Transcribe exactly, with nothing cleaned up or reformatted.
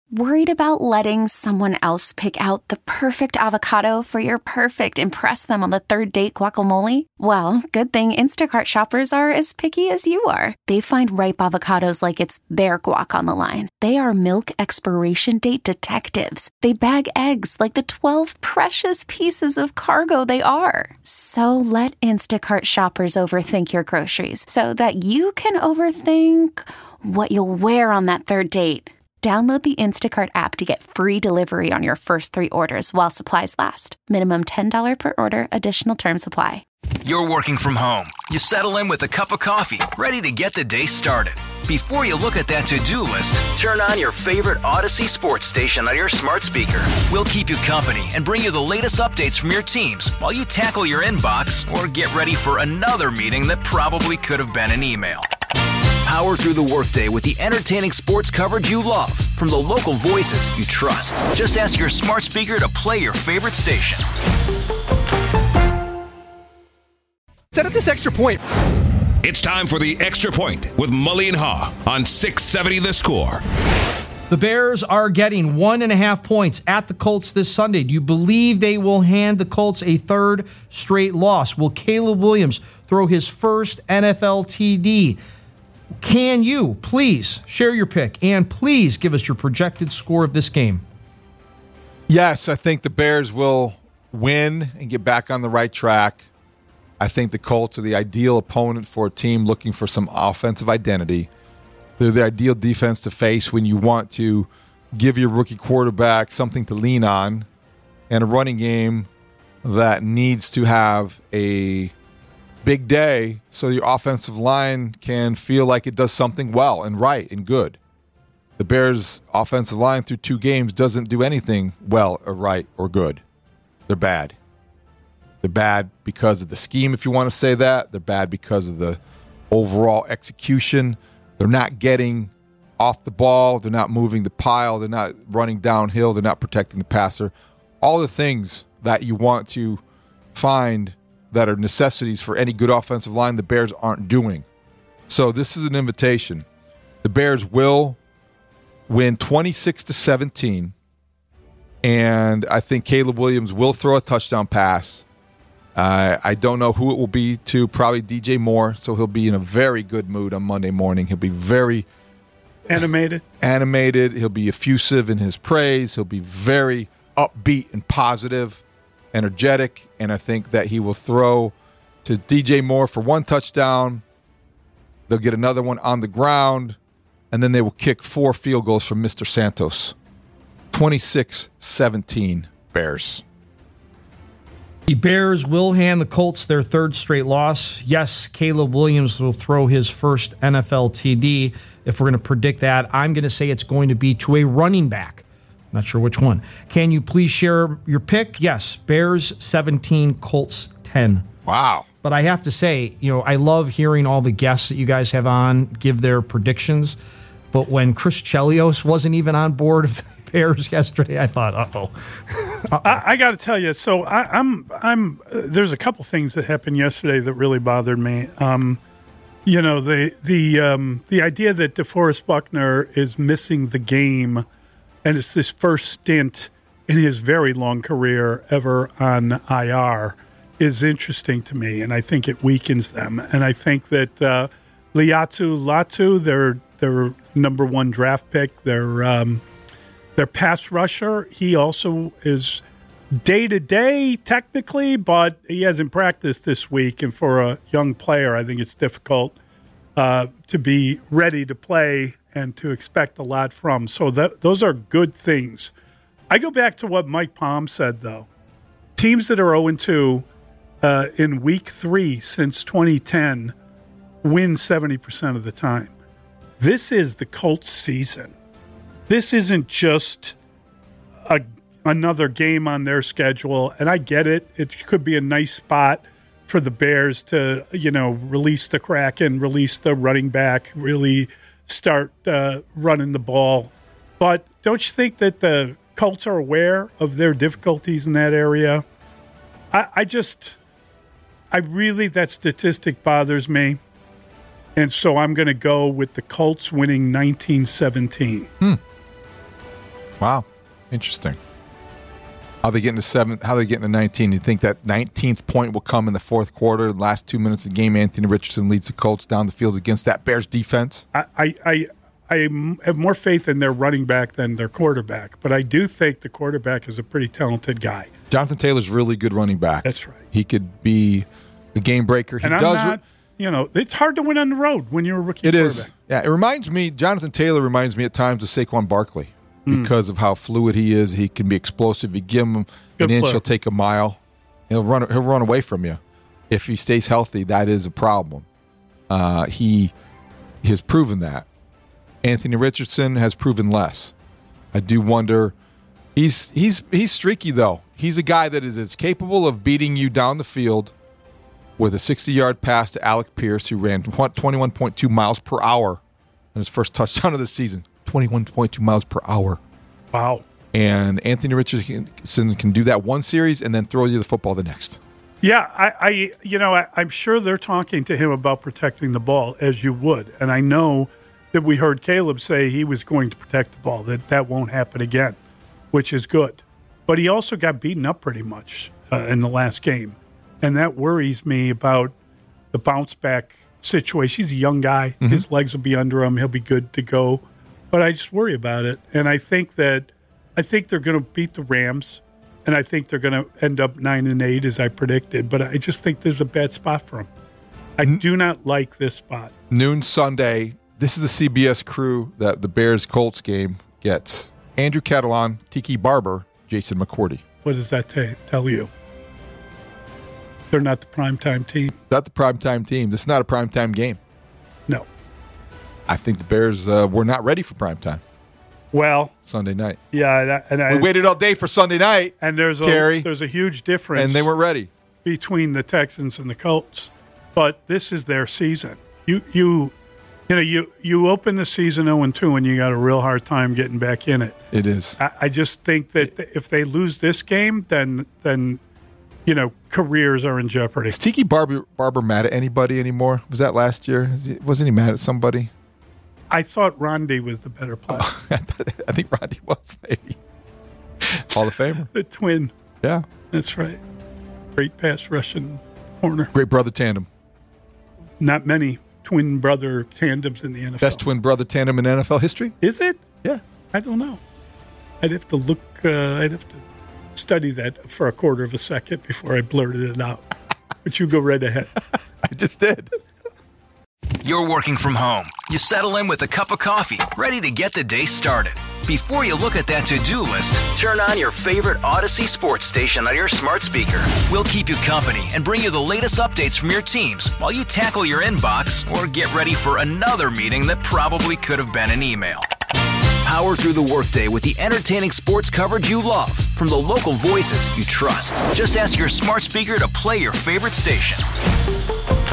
Worried about letting someone else pick out the perfect avocado for your perfect impress them on the third date guacamole? Well, good thing Instacart shoppers are as picky as you are. They find ripe avocados like it's their guac on the line. They are milk expiration date detectives. They bag eggs like the twelve precious pieces of cargo they are. So let Instacart shoppers overthink your groceries so that you can overthink what you'll wear on that third date. Download the Instacart app to get free delivery on your first three orders while supplies last. Minimum ten dollars per order. Additional terms apply. You're working from home. You settle in with a cup of coffee, ready to get the day started. Before you look at that to-do list, turn on your favorite Odyssey sports station on your smart speaker. We'll keep you company and bring you the latest updates from your teams while you tackle your inbox or get ready for another meeting that probably could have been an email. Power through the workday with the entertaining sports coverage you love from the local voices you trust. Just ask your smart speaker to play your favorite station. Set up this extra point. It's time for the Extra Point with Mully and Haw on six seventy The Score. The Bears are getting one and a half points at the Colts this Sunday. Do you believe they will hand the Colts a third straight loss? Will Caleb Williams throw his first N F L T D? Can you please share your pick and please give us your projected score of this game? Yes, I think the Bears will win and get back on the right track. I think the Colts are the ideal opponent for a team looking for some offensive identity. They're the ideal defense to face when you want to give your rookie quarterback something to lean on and a running game that needs to have a big day so your offensive line can feel like it does something well and right and good. The Bears' offensive line through two games doesn't do anything well or right or good. They're bad. They're bad because of the scheme, if you want to say that. They're bad because of the overall execution. They're not getting off the ball. They're not moving the pile. They're not running downhill. They're not protecting the passer. All the things that you want to find that are necessities for any good offensive line, the Bears aren't doing. So this is an invitation. The Bears will win twenty-six to seventeen, and I think Caleb Williams will throw a touchdown pass. Uh, I don't know who it will be to, probably D J Moore, so he'll be in a very good mood on Monday morning. He'll be very animated. Animated. He'll be effusive in his praise. He'll be very upbeat and positive, energetic, and I think that he will throw to D J Moore for one touchdown. They'll get another one on the ground, and then they will kick four field goals from Mister Santos. twenty-six seventeen Bears. The Bears will hand the Colts their third straight loss. Yes, Caleb Williams will throw his first N F L T D. If we're going to predict that, I'm going to say it's going to be to a running back. Not sure which one. Can you please share your pick? Yes, Bears seventeen, Colts ten. Wow. But I have to say, you know, I love hearing all the guests that you guys have on give their predictions. But when Chris Chelios wasn't even on board of the Bears yesterday, I thought, uh-oh. uh-oh. I, I got to tell you, so I, I'm, I'm. Uh, there's a couple things that happened yesterday that really bothered me. Um, you know, the the um, the idea that DeForest Buckner is missing the game, and it's his first stint in his very long career ever on I R, is interesting to me, and I think it weakens them. And I think that uh, Liatu Latu, their their number one draft pick, their um, their pass rusher, he also is day to day technically, but he hasn't practiced this week. And for a young player, I think it's difficult uh, to be ready to play and to expect a lot from. So that, those are good things. I go back to what Mike Palm said, though. Teams that are oh and two uh, in week three since twenty ten win seventy percent of the time. This is the Colts season. This isn't just a, another game on their schedule, and I get it. It could be a nice spot for the Bears to, you know, release the Kraken, release the running back, really start uh, running the ball. But don't you think that the Colts are aware of their difficulties in that area? I, I just, I really, that statistic bothers me. And so I'm going to go with the Colts winning nineteen seventeen. Hmm. Wow, interesting. How they get into seven? How they get into nineteen? You think that nineteenth point will come in the fourth quarter? The last two minutes of the game, Anthony Richardson leads the Colts down the field against that Bears defense. I, I, I, I have more faith in their running back than their quarterback, but I do think the quarterback is a pretty talented guy. Jonathan Taylor's really good running back. That's right. He could be a game breaker. He and I'm does. Not, you know, it's hard to win on the road when you're a rookie It quarterback. is. Yeah, it reminds me. Jonathan Taylor reminds me at times of Saquon Barkley. Because of how fluid he is, he can be explosive. You give him Good an inch, player. he'll take a mile. He'll run. He'll run away from you. If he stays healthy, that is a problem. Uh, he, he has proven that. Anthony Richardson has proven less. I do wonder. He's he's he's streaky though. He's a guy that is as capable of beating you down the field with a sixty-yard pass to Alec Pierce, who ran twenty-one point two miles per hour in his first touchdown of the season. twenty-one point two miles per hour. Wow. And Anthony Richardson can do that one series and then throw you the football the next. Yeah, I, I you know, I, I'm sure they're talking to him about protecting the ball, as you would. And I know that we heard Caleb say he was going to protect the ball, that that won't happen again, which is good. But he also got beaten up pretty much uh, in the last game. And that worries me about the bounce back situation. He's a young guy. Mm-hmm. His legs will be under him. He'll be good to go. But I just worry about it. And I think that I think they're going to beat the Rams. And I think they're going to end up nine and eight, as I predicted. But I just think there's a bad spot for them. I do not like this spot. Noon Sunday. This is the C B S crew that the Bears-Colts game gets. Andrew Catalon, Tiki Barber, Jason McCourty. What does that t- tell you? They're not the primetime team. Not the primetime team. This is not a primetime game. No. I think the Bears uh, were not ready for primetime. Well, Sunday night. Yeah, that, and I, we waited all day for Sunday night. And there's a Carey, there's a huge difference, and they weren't ready between the Texans and the Colts. But this is their season. You you you know you you open the season oh and two, and you got a real hard time getting back in it. It is. I, I just think that if they lose this game, then then you know careers are in jeopardy. Is Tiki Barber, Barber mad at anybody anymore? Was that last year? He, wasn't he mad at somebody? I thought Rondi was the better player. Oh, I think Rondi was, maybe. Hall of Famer. The twin. Yeah. That's right. Great pass rushing corner. Great brother tandem. Not many twin brother tandems in the N F L. Best twin brother tandem in N F L history? Is it? Yeah. I don't know. I'd have to look, uh, I'd have to study that for a quarter of a second before I blurted it out. But you go right ahead. I just did. You're working from home. You settle in with a cup of coffee, ready to get the day started. Before you look at that to-do list, turn on your favorite Odyssey sports station on your smart speaker. We'll keep you company and bring you the latest updates from your teams while you tackle your inbox or get ready for another meeting that probably could have been an email. Power through the workday with the entertaining sports coverage you love from the local voices you trust. Just ask your smart speaker to play your favorite station.